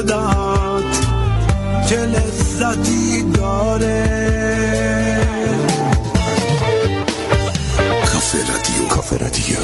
صدات چه لذتی داره. کافه رادیو، کافه رادیو.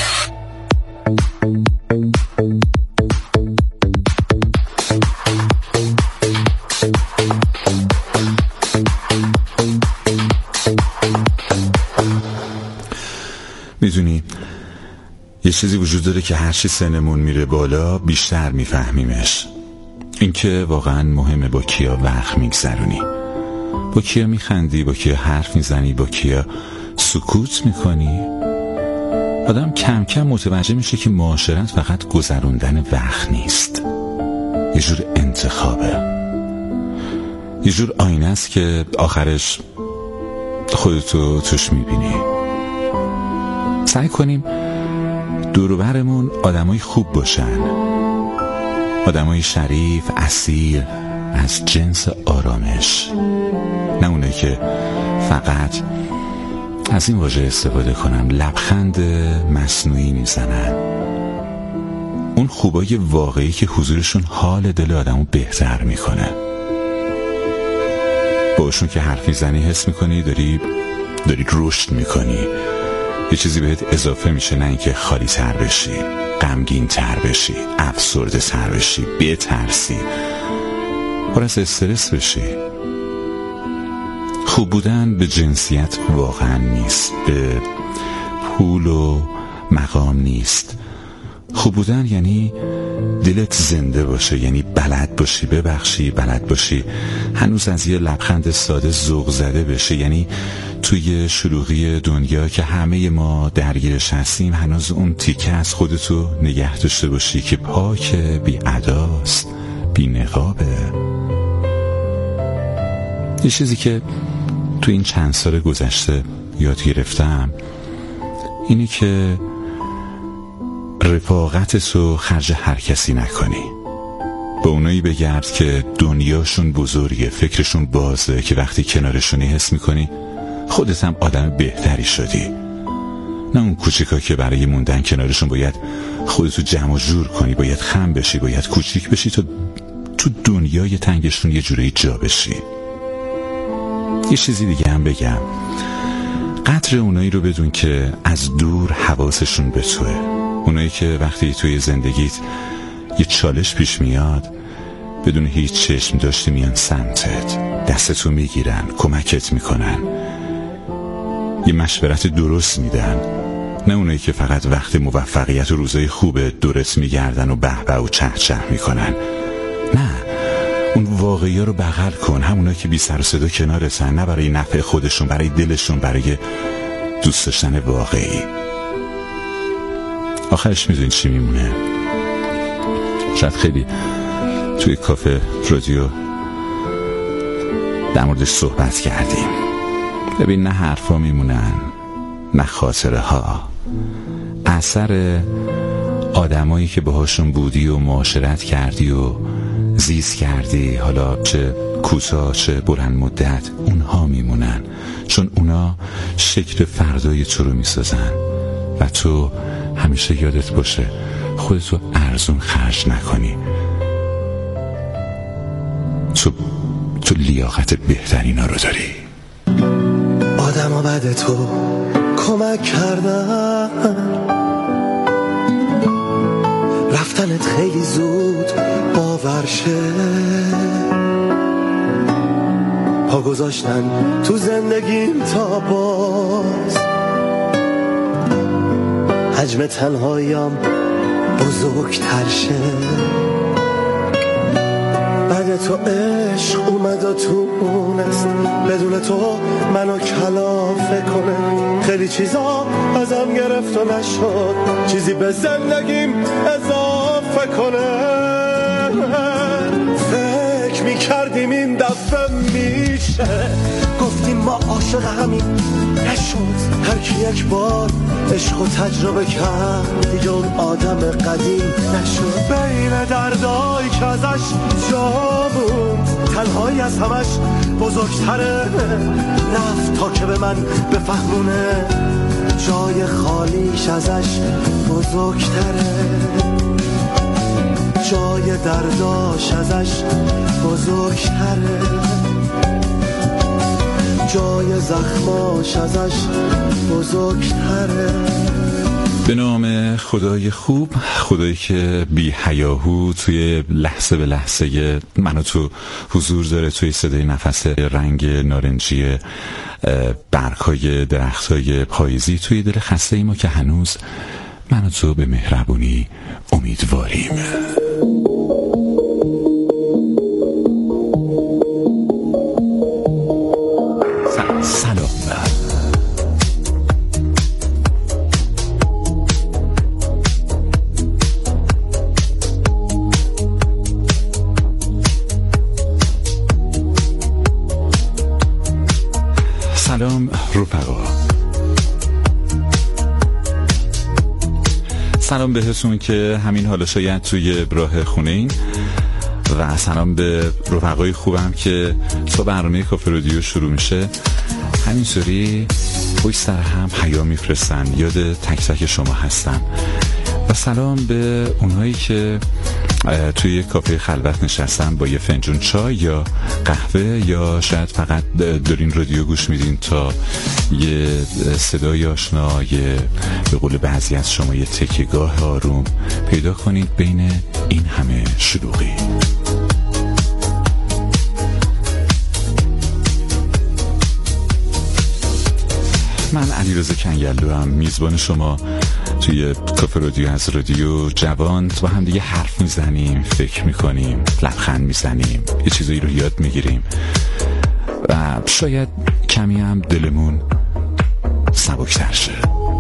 میدونی یه چیزی وجود داره که هرچی سنمون میره بالا بیشتر میفهمیمش. این که واقعا مهمه با کیا وقت میگذرونی، با کیا میخندی، با کیا حرف میزنی، با کیا سکوت میکنی. آدم کم کم متوجه میشه که معاشرت فقط گذروندن وقت نیست، یه جور انتخابه، یه جور آینه است که آخرش خودتو توش میبینی. سعی کنیم دور و برمون آدمای خوب باشن، آدمای شریف، اصیل، از جنس آرامش، نه اونه که فقط از این واژه استفاده کنم لبخند مصنوعی میزنن. اون خوبای واقعی که حضورشون حال دل آدمو بهتر میکنه. باشون که حرف میزنی حس میکنی داری رشد میکنی، یه چیزی بهت اضافه میشه، نه اینکه خالی تر بشی، غمگین تر بشی، افسرده تر بشی، بترسی، پر از استرس بشی. خوب بودن به جنسیت واقعا نیست، به پول و مقام نیست. خوب بودن یعنی دلت زنده باشه، یعنی بلد باشی ببخشی، بلد باشی هنوز از یه لبخند ساده ذوق زده بشه، یعنی توی شلوغی دنیا که همه ما درگیرش هستیم هنوز اون تیکه از خودتو نگه داشته باشی که پاک، بی عداست، بی نقابه. یه چیزی که تو این چند سال گذشته یاد گرفتم اینه که رفاقتتو خرج هر کسی نکنی. با اونایی بگرد که دنیاشون بزرگه، فکرشون بازه، که وقتی کنارشونی حس میکنی خودت هم آدم بهتری شدی. نه اون کوچیکا که برای موندن کنارشون باید خودتو جمع و جور کنی، باید خم بشی، باید کوچیک بشی تا تو دنیای تنگشون یه جوری جا بشی. یه چیزی دیگه هم بگم، قدر اونایی رو بدون که از دور حواسشون به توه. اونایی که وقتی توی زندگیت یه چالش پیش میاد بدون هیچ چشم داشتی میان سمتت، دستتو میگیرن، کمکت میکنن، یه مشورت درست میدن. نه اونایی که فقط وقت موفقیت و روزای خوبه دورت میگردن و به به و چه چه میکنن. نه، اون واقعی ها رو بغل کن، همونایی که بی سر و صدا کنارتن، نه برای نفع خودشون، برای دلشون، برای دوست داشتن واقعی. آخرش میدونی چی میمونه؟ شاید خیلی توی کافه رادیو در موردش صحبت کردیم. ببین، نه حرفا میمونن، نه خاطره ها، اثر آدمایی که باهاشون بودی و معاشرت کردی و زیست کردی، حالا چه کوتاه چه بلند مدت، اونها میمونن، چون اونا شکل فردای تو رو میسازن. و تو همیشه یادت باشه خودتو ارزون خرج نکنی. تو لیاقت بهترینا رو داری. آدم ها بعد تو کمک کردن، رفتنت خیلی زود باور شه، پا گذاشتن تو زندگیم تا باز حجم تنهاییم بزرگتر شه. بعد تو عشق اومد و تونست بدون تو منو کلافه کنه. خیلی چیزا ازم گرفت و نشد چیزی به زندگیم اضافه کنه. فکر میکردیم این دفعه میشه، گفتیم ما عاشق همین، نشد. هر کی یک بار عشق و تجربه کرد دیگه اون آدم قدیم نشد. بین دردایی که ازش جامون تنهایی از همش بزرگتره، رفت تا که به من بفهمونه جای خالیش ازش بزرگتره. جای درداش ازش بزرگتره، جای زخماش ازش بزرگتره. به نام خدای خوب، خدایی که بی حیاهو توی لحظه به لحظه منو تو حضور داره، توی صدای نفس رنگ نارنجی برگ‌های درخت‌های پاییزی توی دل خسته ای ما که هنوز منو تو به مهربونی امیدواریم. سلام. سلام رفقا، سلام بهتون که همین حالا شاید توی راه خونه این، و سلام به رفقای خوبم که تا برنامه کافه رادیو شروع میشه همینطوری پشت سر هم پیام میفرستن، یاد تک تک شما هستم. و سلام به اونهایی که توی کافه خلوت نشستن با یه فنجون چای یا قهوه، یا شاید فقط دارین رادیو گوش میدین تا یه صدای آشنا، یه به قول بعضی از شما یه تکیه‌گاه آروم پیدا کنید بین این همه شلوغی. من علیرضا کنگلو هم میزبان شما توی کافه رادیو از رادیو جوان با هم دیگه حرف میزنیم، فکر میکنیم، لبخند میزنیم، یه چیزایی رو یاد میگیریم و شاید کمی هم دلمون سبکتر شه.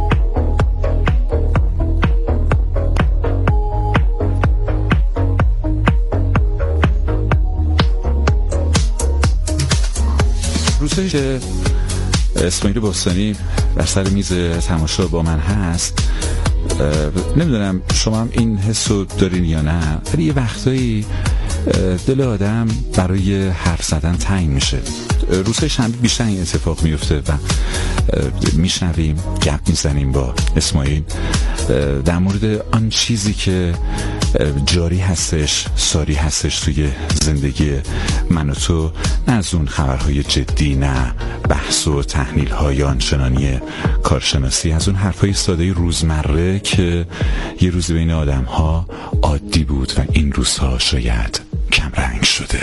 روزایی که اسماعیل باستانی بر سر میز تماشا با من هست، نمیدونم شما هم این حسو دارین یا نه، ولی یه وقتایی دل آدم برای حرف زدن تنگ میشه. روزهای شنبه بیشتر این اتفاق میفته و میشنویم، گپ میزنیم با اسماعیل در مورد آن چیزی که جاری هستش، ساری هستش توی زندگی من و تو، نه از اون خبرهای جدی، نه بحث و تحلیل های آنچنانی کارشناسی، از اون حرفای ساده روزمره که یه روز بین آدم ها عادی بود و این روزها شاید کم رنگ شده.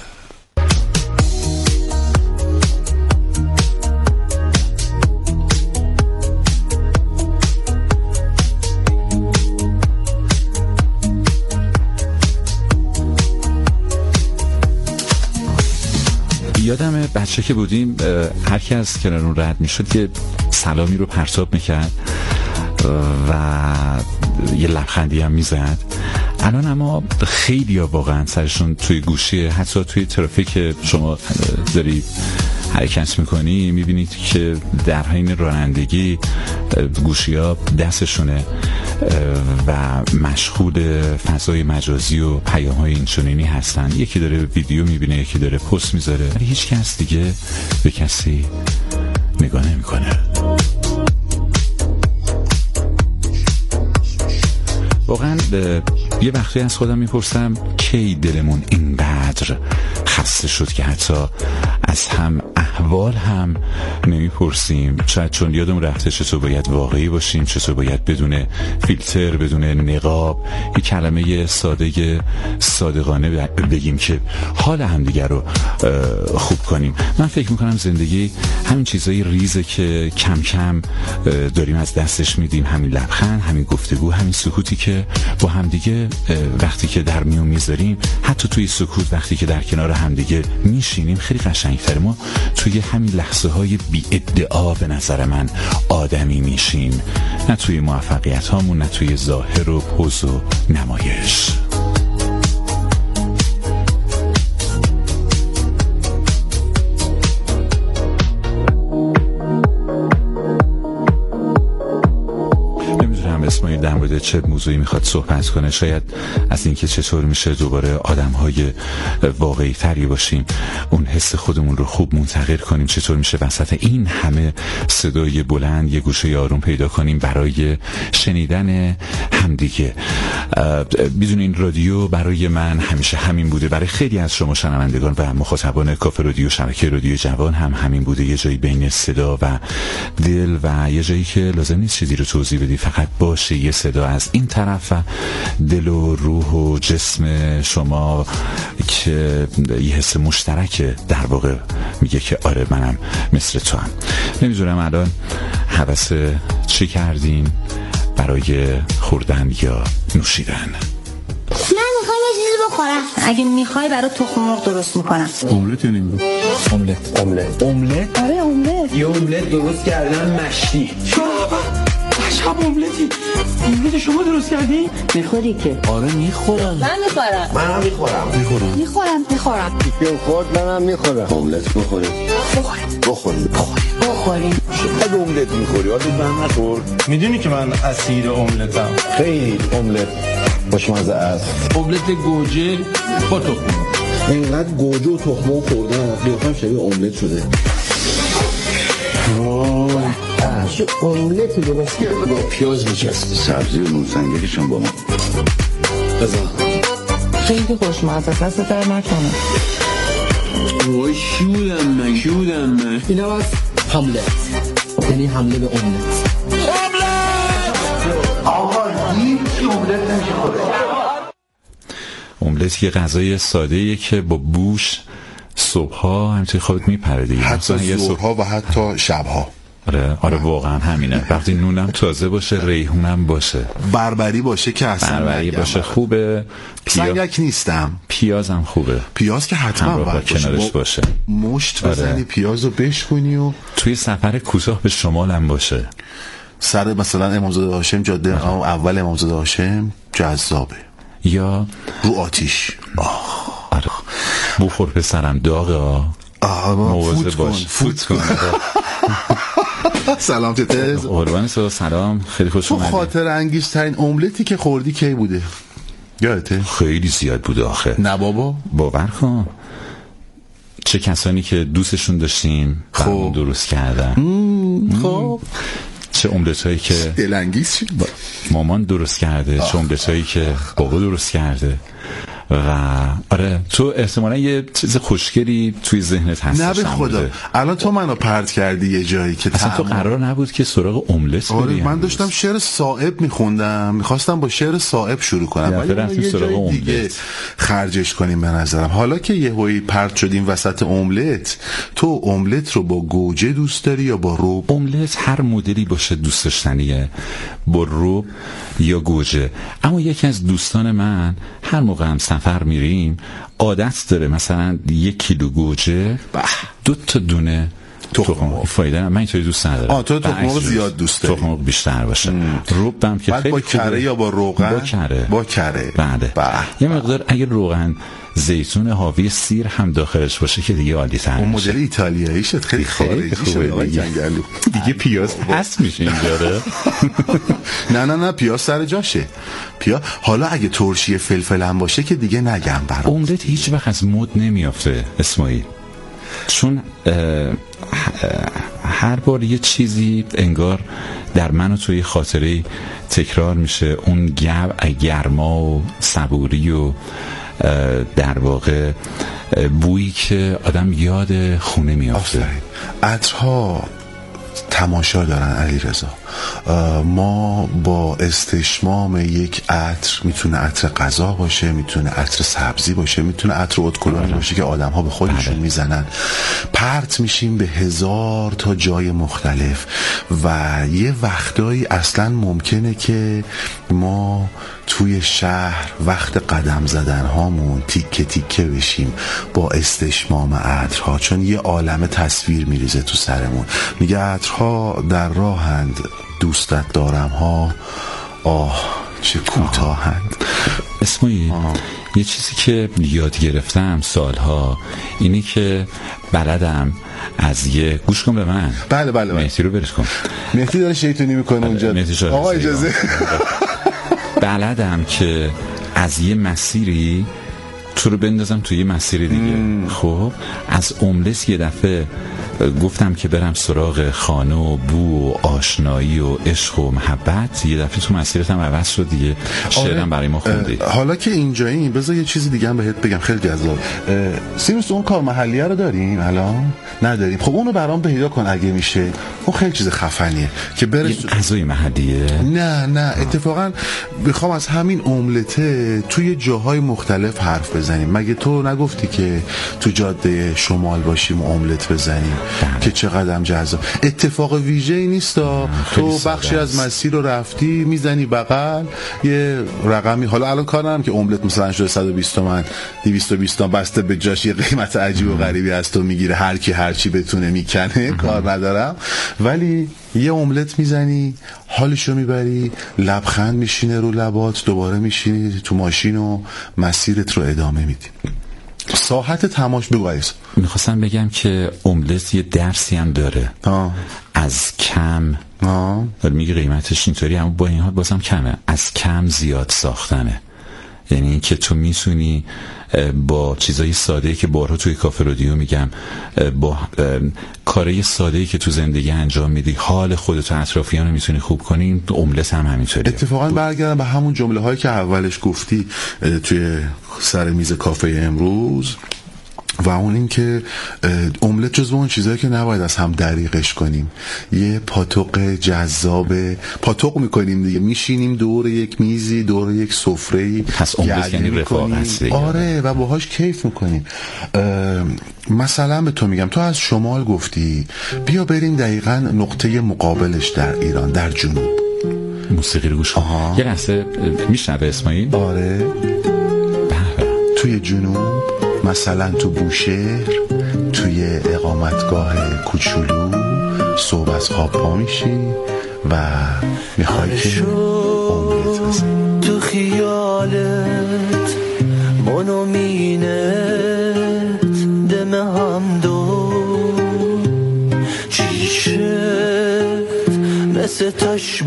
یادم بچه که بودیم هر کی از کنارون رد میشد یه سلامی رو پرتاب میکرد و یه لبخندی هم میزد. الان اما خیلی ها واقعا سرشون توی گوشیه، حتی توی ترافیک شما داری حرکت میکنی میبینید که در حین رانندگی گوشی ها دستشونه و مشغول فضای مجازی و پیام های اینچنینی هستن. یکی داره ویدیو میبینه، یکی داره پست میذاره، ولی هیچ کس دیگه به کسی نگاه نمیکنه. واقعا یه وقتی از خودم میپرسم کی دلمون اینقدر خسته شد که حتی از هم احوال هم نمیپرسیم. شاید چون یادمون رفته چطور باید واقعی باشیم، چطور باید بدون فیلتر، بدون نقاب، یه کلمه ساده صادقانه بگیم که حال همدیگر رو خوب کنیم. من فکر میکنم زندگی همین چیزایی ریزه که کم کم داریم از دستش میدیم، همین لبخند، همین گفتگو، همین سکوتی که با همدیگه وقتی که در میون میذاریم، حتی توی سکوت وقتی که در کنار همدیگه میشینیم خیلی قشنگتره. ما توی همین لحظه های بی ادعا به نظر من آدمی میشیم، نه توی موفقیت هامون، نه توی ظاهر و پوز و نمایش. اسماعیل در مورد چه موضوعی میخواد صحبت کنه، شاید از اینکه چطور میشه دوباره آدم‌های واقعی تری باشیم، اون حس خودمون رو خوب منتقل کنیم، چطور میشه وسط این همه صدای بلند یه گوشه آروم پیدا کنیم برای شنیدن همدیگه. میدونین رادیو برای من همیشه همین بوده، برای خیلی از شما شنوندگان و مخاطبان کافه رادیو شبکه رادیو جوان هم همین بوده. یه جایی بین صدا و دل و یه جایی که لازم نیست چیزی رو توضیح بدی، فقط باشه یه صدا از این طرف و دل و روح و جسم شما که یه حس مشترکه در واقع میگه که آره منم مثل تو هم. نمیدونم الان حوث چی کردین برای خوردن یا نوشیدن؟ من میخوام یه چیزی بخورم. اگه میخوای برای تخم مرغ درست میکنم. املت یا نمیگو؟ املت. آره املت. یه املت درست کردن مشتی. عجب املتی. املت شما درست کردی؟ میخوری که؟ آره میخورم. من میخورم. منم میخورم. یکی خورد منم میخورم. املت بخوریم. بخوریم. چقدر املت میخوری؟ آدم من نخور. میدونی که من اسیر املتم. خیلی املت خوشمزه است. املت گوجه با تخم. اینقدر گوجه و تخم مرغ خوردم قیافم شبیه املت شده. چه املتی درست کردی با پیاز میچستی. سبزی و نونسنگکشون با ما. بذار. خیلی خوشمزه است، دست در نکنه. وای شودم من. اینم از حمله، یعنی حمله به املت. آقا هیچ املت نمیشه خورد. املت یه غذای ساده‌ایه که با بوش صبح‌ها همینطوری خودت میپره دیگه، حتی ظهرها و حتی شب‌ها. آره واقعا همینه. وقتی نونم تازه باشه، ریحونم باشه، بربری باشه که اصلا بربری باشه خوبه، سنگک نیستم، پیازم خوبه، پیاز که حتما باید کنارش باشه. مشت بزنی پیازو بشکنی و توی سفر کوتاه به شمالم باشه، سر مثلا امامزاده هاشم، جاده اول امامزاده هاشم جذابه، یا رو آتیش. آره بخور پسرم داغه، مواظب باش، فوت کن. سلام تتز. قربان سلام، خیلی خوش اومدی. خاطر انگیزترین املتی که خوردی کی بوده؟ یادته؟ خیلی زیاد بوده آخه. نه بابا، باور کن چه کسانی که دوستشون داشتیم برامون درست کردن. خب چه املتایی که دلانگیز شد مامان درست کرده، چه املتایی که بابا درست کرده. و آره تو احتمالا یه چیز خوشگلی توی ذهنت هست. نه به خدا الان تو منو پرت کردی یه جایی که اصلا تو قرار نبود که سراغ املت آره بری. من داشتم شعر صائب میخوندم، میخواستم با شعر صائب شروع کنم ولی رفتیم سراغ املت خرجش کنیم. به نظرم حالا که یهویی پرت شدیم وسط املت، تو املت رو با گوجه دوست داری یا با روب؟ املت هر مدلی باشه دوست داشتنیه، با روب یا گوجه. اما یکی از دوستان من هر موقع هم سفر میریم عادت داره مثلا 1 کیلو گوجه 2 تا دونه تخم مرغ. فایده من اینطوری دوست ندارم. تو تخم مرغ زیاد دوست داری، تخم مرغ بیشتر باشه. روبم که خیلی با کره یا با روغن؟ با کره. بله. یه مقدار اگه روغن زیتون حاوی سیر هم داخلش باشه که دیگه عالی تر. اون مدل ایتالیایی شد، خیلی خارجی شد دیگه پیاز هست میشه اینجا. نه پیاز سر جاشه. حالا اگه ترشی فلفل هم باشه که دیگه نگم برام. املت هیچ وقت از مد نمیافته اسماعیل، چون هر بار یه چیزی انگار در من و توی خاطره تکرار میشه. اون گرما و صبوری و در واقع بویی که آدم یاد خونه میافته. عطرها تماشا دارن علیرضا. ما با استشمام یک عطر، میتونه عطر غذا باشه، میتونه عطر سبزی باشه، میتونه عطر ادکلونی باشه که آدم ها به خودشون میزنن، پرت میشیم به 1000 تا جای مختلف. و یه وقتایی اصلا ممکنه که ما توی شهر وقت قدم زدن هامون تیکه تیکه بشیم با استشمام عطرها، چون یه عالمه تصویر میریزه تو سرمون. میگه عطرها در راهند، دوستت دارم ها، آه چه کوتاهند. اسماعیل یه چیزی که یاد گرفتم سالها اینی که بلدم از یه گوش کن به من. بله مهدی رو برش کن. مهدی داره شیطونی میکنه اونجا. آقا اجازه. بلدم که از یه مسیری تو رو بندازم توی یه مسیر دیگه. خب از املت یه دفعه گفتم که برم سراغ خانه و بو و آشنایی و عشق و محبت، یه دفعه تو مسیرتم عوض شد دیگه. شعرم برای ما خوندی. حالا که اینجاییم بذار یه چیزی دیگه هم بهت بگم خیلی جذاب. سیروس اون کار محلیه رو داریم الان؟ نداریم. خب اونو برام پیدا کن اگه میشه. اون خیلی چیز خفنیه که برس غذای محلیه. نه اتفاقا میخوام از همین املته توی جاهای مختلف حرف بزنیم. مگه تو نگفتی که تو جاده شمال باشیم و املت بزنیم که چقدر جذاب. اتفاق ویژه‌ای نیست. تو بخشی از مسیر رو رفتی میزنی بغل یه رقمی، حالا الان کار ندارم که املت مثلا شده 120 تومن 220 تومن بسته به جاش یه قیمت عجیب و غریبی از تو میگیره، هر کی هر چی بتونه میکنه، کار ندارم، ولی یه املت میزنی حالشو میبری، لبخند میشینه رو لبات، دوباره میشینی تو ماشین و مسیرت رو ادامه میدی. ساحت تماش بگو عیس. میخواستم بگم که املت یه درسی هم داره. از کم میگه قیمتش اینطوری، اما با این حال بازم کمه. از کم زیاد ساختنه، یعنی این که تو میتونی با چیزای ساده‌ای که بارها توی کافه رادیو میگم، با کارهای ساده‌ای که تو زندگی انجام میدی حال خودت و اطرافیان رو میتونی خوب کنی. املت هم همینطوره. اتفاقا برگردم به همون جمله هایی که اولش گفتی توی سر میز کافه امروز، و اون این که املت جزو اون چیزایی که نباید از هم دریغش کنیم. یه پاتوق جذاب پاتوق میکنیم دیگه، میشینیم دور یک میزی، دور یک سفره‌ای، پس املت یعنی رفاقت. آره، و باهاش کیف میکنیم. مثلا به تو میگم، تو از شمال گفتی، بیا بریم دقیقاً نقطه مقابلش در ایران، در جنوب. موسیقی رو گوش کن. یه لحظه میشنوه اسماعیل؟ آره. توی جنوب مثلا تو بوشهر، توی اقامتگاه کوچولو صبح از خواب پا میشی و میخوای که املت بزنی. تو خیالت منو مینت دم هم دو چیشت مثل تاش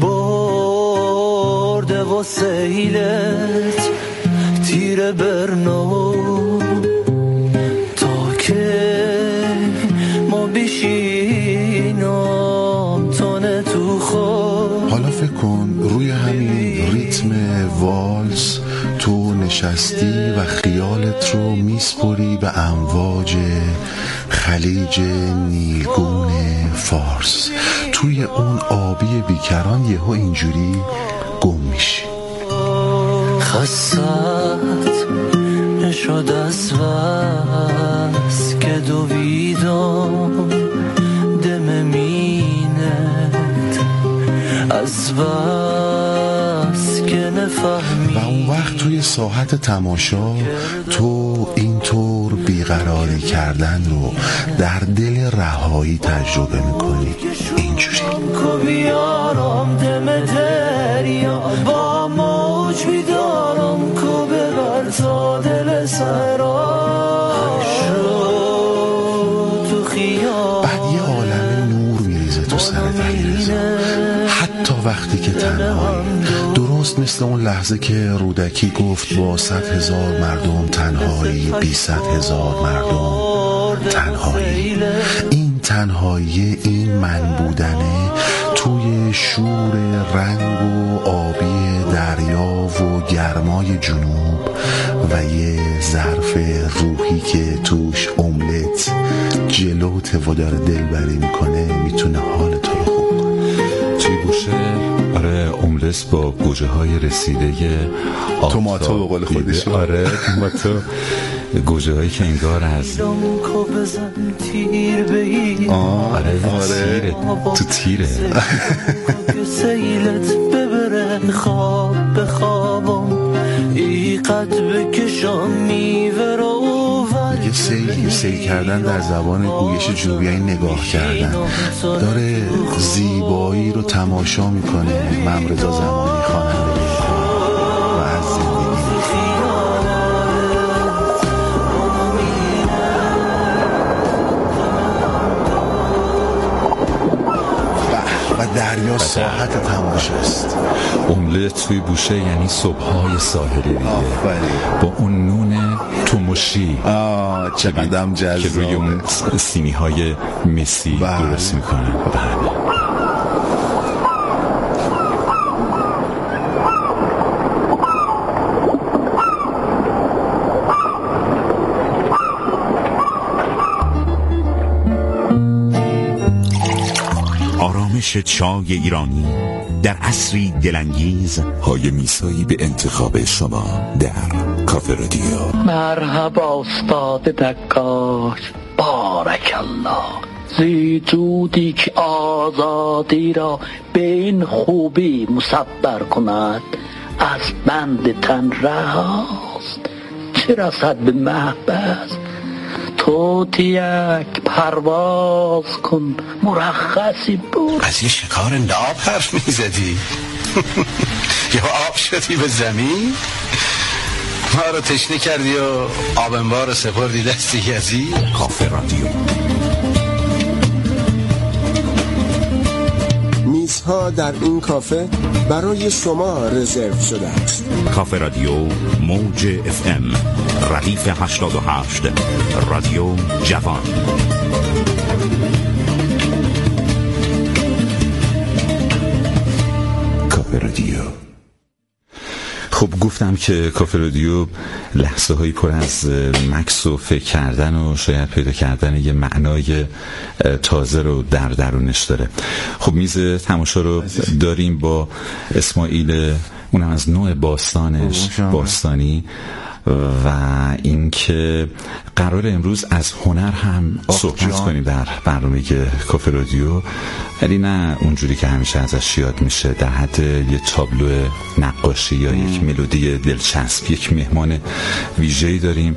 برده و سیلت تیر برنو تا که ما بشینم تانه تو خود. حالا فکر کن روی همین ریتم والس تو نشستی و خیالت رو میسپری به امواج خلیج نیلگون فارس. توی اون آبی بیکران یهو اینجوری گم میشی. خست نشد از بس که دویدم دم مینت، از بس که نفهمی. و اون وقت توی ساحت تماشا تو اینطور بیقراری کردن رو در دل رهایی تجربه میکنی. اینجوری بیارم دم دریا با موج بیدارم کو ببر تا دل سرا شد تو خیال. بعد یه عالم نور میریزه تو سرت علیرضا، حتی وقتی که تنهایی. درست مثل اون لحظه که رودکی گفت با 100,000 مردم تنهایی، 200,000 مردم تنهایی. این تنهایی، این من بودنه توی شور رنگ و آبی دریا و گرمای جنوب و یه ظرف روحی که توش املت جلوت و داره دلبری میکنه، میتونه حال تو رو خوب کنه. توی گوشه آره املت با گوجه های رسیده توماتو به قول خودش. آره توماتو، گوجه هایی که انگار از آره تو تیره سیلت ببره خواب بخوابم ایقد بکشم میوه رو یه سیل کردن در زبان گویش جنوبی، یعنی نگاه کردن. داره زیبایی رو تماشا میکنه. ممرضا زمانی خواننده و از زندگی و دریا رفاقت تماشاست. املت توی بوشه یعنی صبح‌های ساحلی دیگه با اون نون توموشی چقدرم جذاب که روی اون سینی‌های مسی درست میکنن. آرامش چای ایرانی در عصری دلانگیز، های میسایی به انتخاب شما در کافه رادیو. مرحبا استاد دکاش، بارک الله، زی جودی که آزادی را به این خوبی مصبر کند، از بند تن رهاست، چه رسد به محبس. توتیک پرواز کن، مرخصی بود. از یه شکار ناب حرف میزدی یا آب شدی به زمین؟ ما رو تشنه کردی و آب انبار رو سپردی دست یزی. کافه رادیو. میزها در این کافه برای شما رزرو شده است. کافه رادیو موج FM ردیف 88 رادیو جوان. کافه رادیو. خب گفتم که کافه رادیو لحظه هایی پر از مکث و فکر کردن و شاید پیدا کردن یه معنای تازه رو در درونش داره. خب میز تماشا رو داریم با اسماعیل، اونم از نوع باستانی و اینکه قرار امروز از هنر هم صحبت کنیم در برنامه کافه رادیو، ولی نه اونجوری که همیشه ازش یاد میشه، در حد یه تابلو نقاشی یا یک ملودی دلچسب. یک مهمان ویژه‌ای داریم،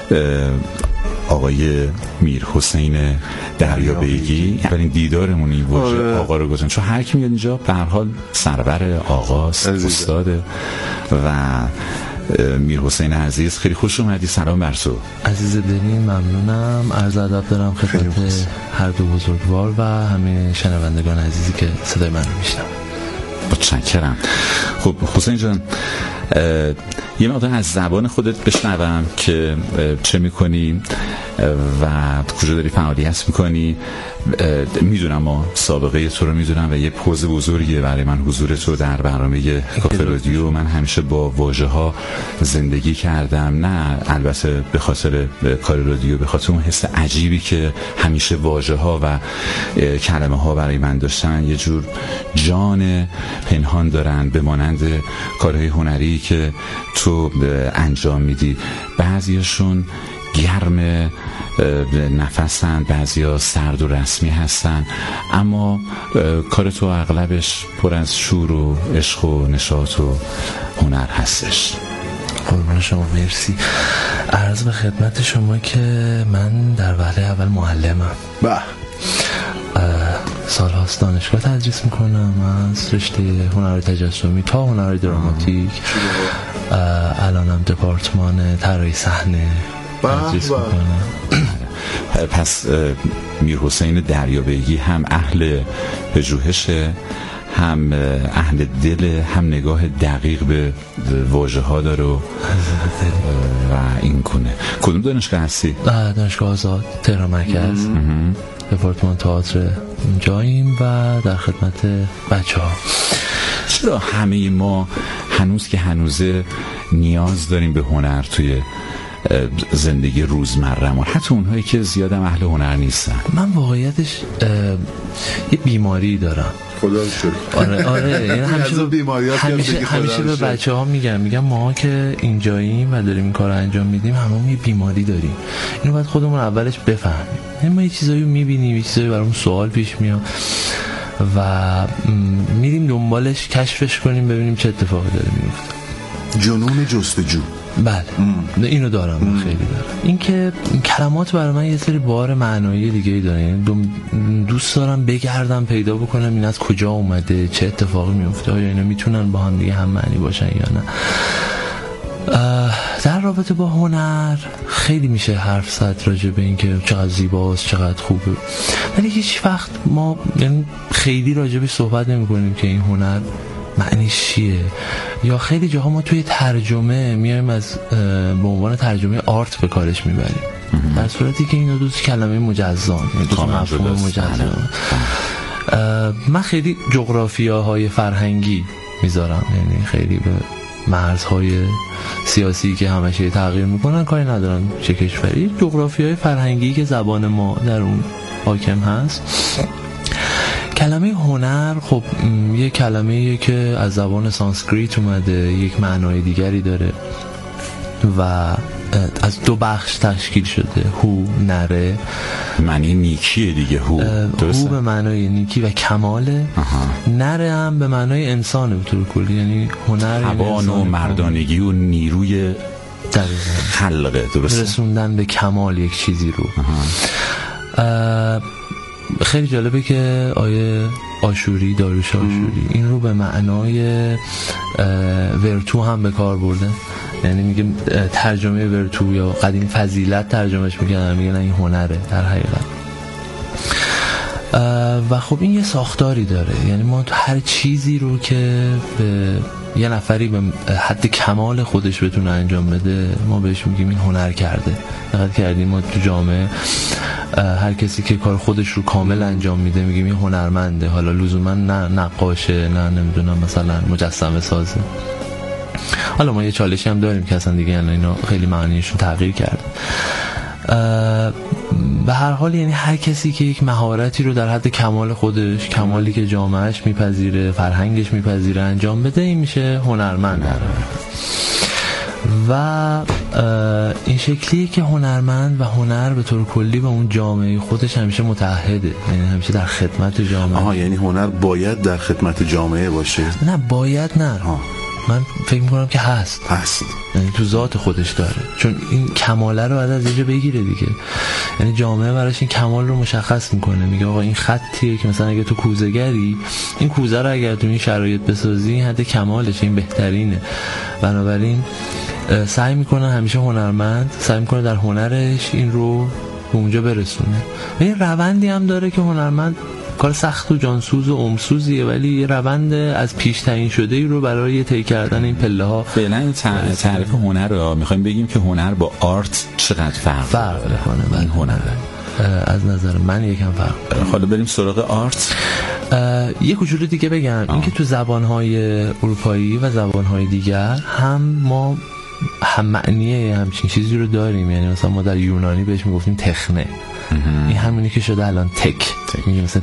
آقای میرحسین دریابیگی. اولین دیدارمون این واژه آقا رو گذاشتن، چون هر کی میاد اینجا به هر حال سرور آقاست، استاده. و میرحسین عزیز خیلی خوش اومدی. سلام بر تو عزیز دلی، ممنونم. عرض ادب دارم خدمت هر دو بزرگوار و همه شنوندگان عزیزی که صدای من رو میشنون. متشکرم. خب حسین جان، یه مقدار از زبان خودت بشنوم که چه میکنی و کجا داری فعالیت میکنی. میدونم، ما سابقه تو رو میدونم و یه پوز بزرگیه برای من حضور تو در برنامه کافه رادیو. من همیشه با واژه ها زندگی کردم، نه البته به خاطر کار رادیو، به خاطر اون حس عجیبی که همیشه واژه ها و کلمه ها برای من داشتن. یه جور جان پنهان دارن، به مانند کارهای هنری که تو انجام میدی. بعضیاشون گرم نفسن، بعضیا سرد و رسمی هستن، اما کار تو اغلبش پر از شور و عشق و نشاط و هنر هستش. قربان شما، مرسی. عرض به خدمت شما که من در وهله اول معلمم. سال‌هاست دانشگاه تدریس میکنم، از رشته هنر تجسمی تا هنر دراماتیک. الانم دپارتمان طراحی صحنه تدریس میکنم. پس میرحسین دریابیگی هم اهل پژوهشه، هم اهل دل، هم نگاه دقیق به واژه ها داره و این کنه. کدوم دانشگاه هستی؟ دانشگاه آزاد تهران مرکز، دپارتمان تئاتر جاییم و در خدمت بچه ها. چرا همه ما هنوز که هنوزه نیاز داریم به هنر توی زندگی روزمره‌مون، حتی اونهایی که زیادم اهل هنر نیستن؟ من واقعیتش یه بیماری دارم. خدا رو شکر. آره یعنی همیشه به بچه‌ها میگم ما که اینجاییم و داریم این کارو انجام میدیم، هممون یه بیماری داریم. اینو باید خودمون اولش بفهمیم. یعنی ما یه چیزایی میبینیم، یه چیزایی برامون سوال پیش میاد و میریم دنبالش، کشفش کنیم، ببینیم چه اتفاقی داره میفته. جنون جستجو. بله اینو دارم، من خیلی دارم. این که کلمات برای من یه سری بار معنایی دیگه‌ای داره. یعنی دوست دارم بگردم پیدا بکنم این از کجا اومده، چه اتفاقی میفته، آیا اینا میتونن با هم دیگه هم معنی باشن یا نه. در رابطه با هنر خیلی میشه حرف زد راجع به این که چقدر زیباست، چقدر خوبه، ولی هیچ وقت ما یعنی خیلی راجع به صحبت نمی کنیم که این هنر معنیش چیه. یا خیلی جاها ما توی ترجمه میایم از به عنوان ترجمه آرت به کارش میبریم، در صورتی که این دو کلمه مجزان، دو مفهوم مجزان. من خیلی جغرافیاهای فرهنگی میذارم، یعنی خیلی به مرزهای سیاسی که همشه تغییر میکنن کاری ندارم چه کشوری، جغرافیاهای فرهنگی که زبان ما در اون حاکم هست. کلمه هنر خب یه کلمه‌ایه که از زبان سانسکریت اومده، یک معنای دیگری داره و از دو بخش تشکیل شده. هو نره معنی نیکیه دیگه، هو هو به معنای نیکی و کماله، نره هم به معنای انسانه به طور کلی، یعنی هنر توان و مردانگی و نیروی خلقه، درسته، رسوندن به کمال یک چیزی رو. خیلی جالبه که آیه آشوری، داریوش آشوری این رو به معنای ورتو هم به کار برده، یعنی میگه ترجمه ورتو یا قدیم فضیلت ترجمهش میکنن، میگن این هنره در حقیقت. و خب این یه ساختاری داره، یعنی ما هر چیزی رو که به یه نفری به حد کمال خودش بتونه انجام بده ما بهش میگیم این هنر کرده. دقت کردیم ما تو جامعه هر کسی که کار خودش رو کامل انجام میده میگیم این هنرمنده، حالا لزوما نه نقاشه، نه نمیدونم مثلا مجسمه سازه. حالا ما یه چالشی هم داریم که اصلا دیگه اینا خیلی معنیشون تغییر کرده. به هر حال یعنی هر کسی که یک مهارتی رو در حد کمال خودش، کمالی که جامعهش میپذیره، فرهنگش میپذیره انجام بده، این میشه هنرمند. و این شکلیه که هنرمند و هنر به طور کلی با اون جامعه خودش همیشه متحده، یعنی همیشه در خدمت جامعه. یعنی هنر باید در خدمت جامعه باشه؟ نه باید نه، من فکر میکنم که هست، یعنی تو ذات خودش داره، چون این کماله رو از اینجا بگیره دیگه. یعنی جامعه براش این کمال رو مشخص میکنه، میگه آقا این خطیه که مثلا اگه تو کوزه‌گری این کوزه رو اگر تو این شرایط بسازی این حد کمالشه، این بهترینه. بنابراین سعی میکنه همیشه هنرمند سعی میکنه در هنرش این رو به اونجا برسونه. و این روندی هم داره که هنرمند کار سخت و جانسوز و عمرسوزیه، ولی یه روند از پیش تعیین شده ای رو برای طی کردن این پله ها. فعلا تعریف هنر رو میخوایم بگیم که هنر با آرت چقدر فرق میکنه. این هنر از نظر من یکم فرق. حالا بریم سراغ آرت. یه کوچولو دیگه بگم، اینکه تو زبان‌های اروپایی و زبان‌های دیگر هم ما هم معنیه همچین چیزی رو داریم. یعنی مثلا ما در یونانی بهش میگفتیم تخنه، این همینی که شده الان میگیم مثلا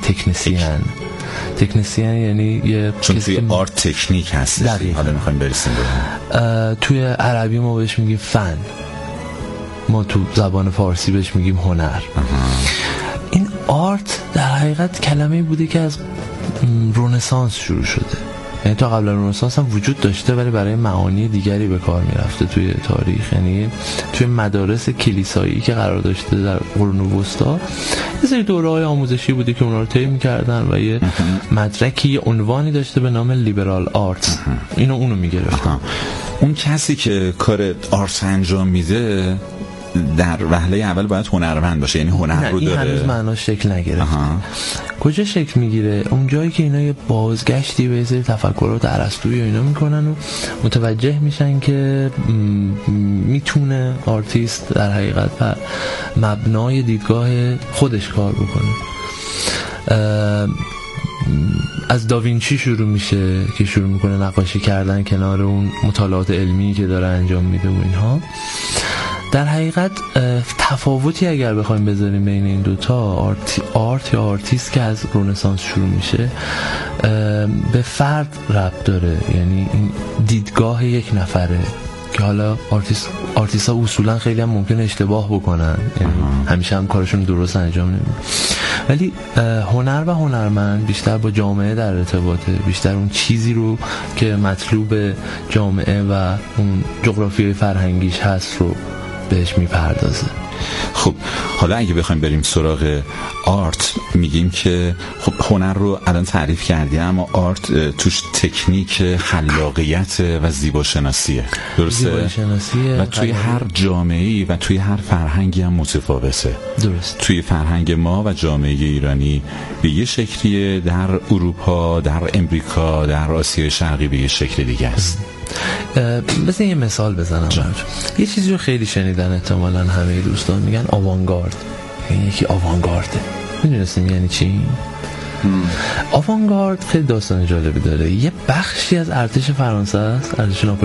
تکنسین یعنی یه چون توی آرت تکنیک هست. حالا میخوایم برسیم به توی عربی ما بهش میگیم فن، ما تو زبان فارسی بهش میگیم هنر. این آرت در حقیقت کلمه‌ای بوده که از رنسانس شروع شده، یعنی تا قبل رنسانس هم وجود داشته ولی برای معانی دیگری به کار میرفته توی تاریخ. یعنی توی مدارس کلیسایی که قرار داشته در قرون وسطا یه سری دوره‌های آموزشی بوده که اونا رو طی می‌کردن و یه مدرکی، یه عنوانی داشته به نام لیبرال آرتس، اونو میگرفت. اون کسی که کار آرت انجام میده در وهله اول باید هنرمند باشه، یعنی هنر رو داره. این هنوز معناش شکل نگرفت. کجا شکل میگیره؟ اون جایی که اینا یه بازگشتی به سری تفکرات ارسطویی و اینا میکنن و متوجه میشن که میتونه آرتیست در حقیقت و مبنای دیدگاه خودش کار بکنه. از داوینچی شروع میشه که شروع میکنه نقاشی کردن کنار اون مطالعات علمی که داره انجام میده و اینها. در حقیقت تفاوتی اگر بخوایم بذاریم بین این دوتا، آرت یا آرتیست که از رنسانس شروع میشه به فرد ربط داره، یعنی این دیدگاه یک نفره که حالا آرتیست ها اصولا خیلی هم ممکنه اشتباه بکنن، یعنی همیشه هم کارشون درست انجام نمیدن، ولی هنر و هنرمند بیشتر با جامعه در ارتباطه، بیشتر اون چیزی رو که مطلوب جامعه و اون جغرافیای فرهنگیش هست رو بهش میپردازه. خب حالا اگه بخوایم بریم سراغ آرت، میگیم که خب هنر رو الان تعریف کردی، اما آرت توش تکنیک، خلاقیت و زیباشناسیه، درسته؟ زیباشناسیه و توی هر جامعه‌ای و توی هر فرهنگی هم متفاوته. درست. توی فرهنگ ما و جامعه ایرانی به یه شکلیه، در اروپا، در امریکا، در آسیای شرقی به یه شکل دیگه است. مثل یه مثال بزنم، یه چیزی رو خیلی شنیدن احتمالاً همه دوستان، میگن آوانگارد. یعنی یکی آوانگارده. میدونستیم یعنی چی؟ آوانگارد خیلی داستان جالبی داره. یه بخشی از ارتش فرانسه است، ارتش